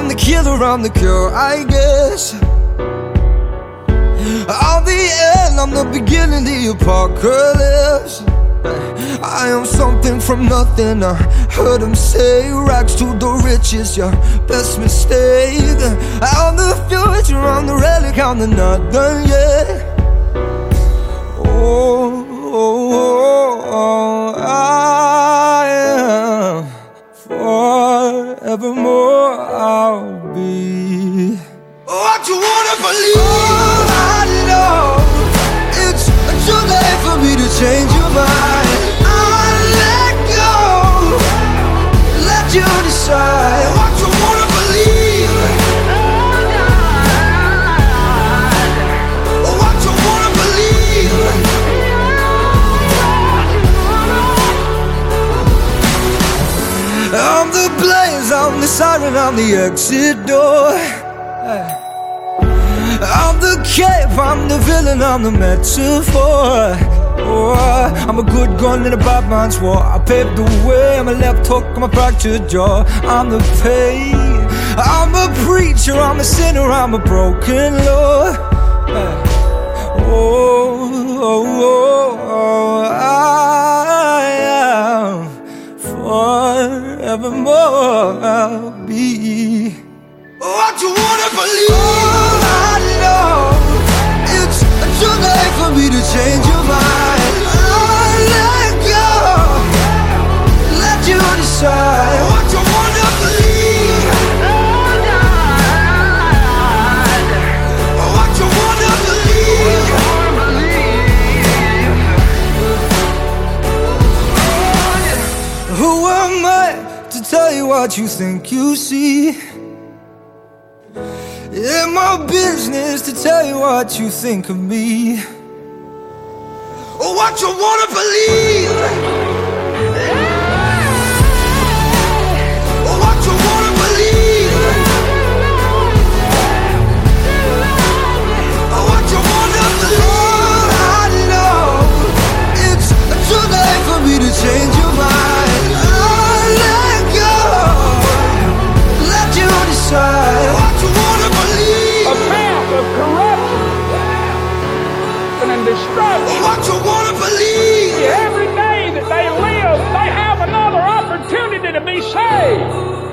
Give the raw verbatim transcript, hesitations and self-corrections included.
I'm the killer, I'm the cure, I guess. I'm the end, I'm the beginning, the apocalypse. I am something from nothing, I heard them say. Rags to the riches, your best mistake. I'm the future, I'm the relic, I'm the not done yet. Oh, oh, oh, oh, I am forevermore I'll be. What you wanna believe? Oh, I know it's too late for me to change your mind. I'll let go, let you decide what you wanna believe. What you wanna believe. I'm the blaze, I'm the siren, I'm the exit door. I'm the cave, I'm the villain, I'm the metaphor. Oh, I'm a good gun in a bad man's war. I paved the way, I'm a left hook, I'm a fractured jaw. I'm the pain, I'm a preacher, I'm a sinner, I'm a broken Lord. Oh, oh, oh, oh, I am forevermore I'll be. What you wanna believe? Oh, I know it's too late for me to change your mind. I'll let go, let you decide what you wanna believe. What you wanna believe. Who am I to tell you what you think you see? It's my business to tell you what you think of me, or what you wanna believe, or what you wanna believe, or what you wanna believe. I know it's too late for me to change your mind. I'll let go, let you decide what you wanna believe. A path of corruption and destruction. What you wanna believe. Every day that they live, they have another opportunity to be saved.